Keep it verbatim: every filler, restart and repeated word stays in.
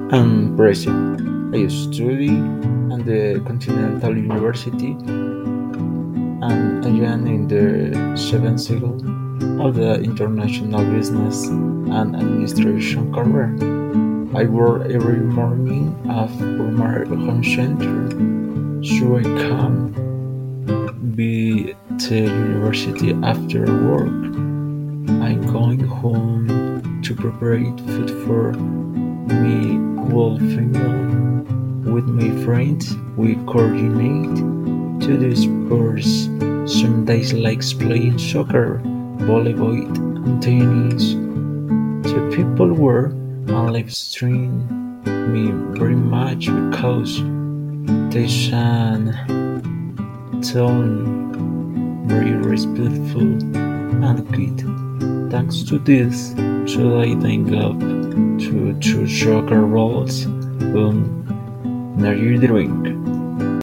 I'm Brazil. I study at the Continental University and I am in the seventh cycle of the International Business and Administration career. I work every morning at my home center so I can be to university after work. I'm going home to prepare food for me whole family. With my friends, we coordinate to do sports. Some days like playing soccer, volleyball, and tennis. The people were and live stream me very much because they sang tone very respectful and good. Thanks to this, today I up to two soccer balls on energy drink.